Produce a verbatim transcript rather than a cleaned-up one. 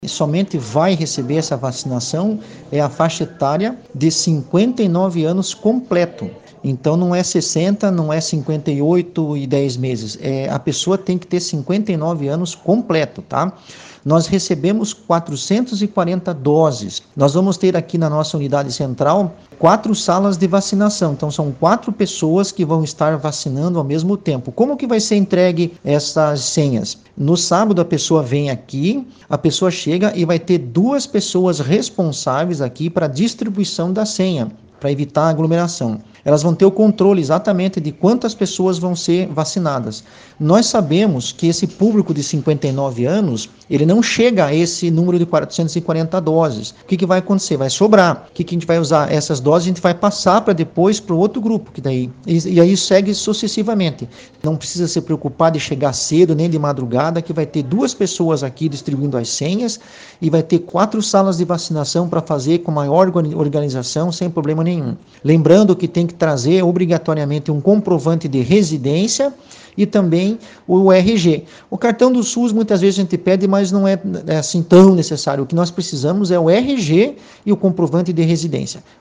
somente vai receber essa vacinação é a faixa etária de cinquenta e nove anos completo. Então não é sessenta, não é cinquenta e oito e dez meses. É, a pessoa tem que ter cinquenta e nove anos completo, tá? Nós recebemos quatrocentas e quarenta doses. Nós vamos ter aqui na nossa unidade central quatro salas de vacinação. Então são quatro pessoas que vão estar vacinando ao mesmo tempo. Como que vai ser entregue essas senhas? No sábado a pessoa vem aqui, a pessoa chega e vai ter duas pessoas responsáveis aqui para a distribuição da senha, para evitar aglomeração. Elas vão ter o controle exatamente de quantas pessoas vão ser vacinadas. Nós sabemos que esse público de cinquenta e nove anos, ele não chega a esse número de quatrocentas e quarenta doses. O que, que vai acontecer? Vai sobrar. O que, que a gente vai usar? Essas doses a gente vai passar para depois para o outro grupo. Que daí, e, e aí segue sucessivamente. Não precisa se preocupar de chegar cedo nem de madrugada, que vai ter duas pessoas aqui distribuindo as senhas e vai ter quatro salas de vacinação para fazer com maior organização, sem problema nenhum. Lembrando que tem que trazer obrigatoriamente um comprovante de residência e também o R G. O cartão do SUS muitas vezes a gente pede, mas não é, é assim tão necessário. O que nós precisamos é o R G e o comprovante de residência.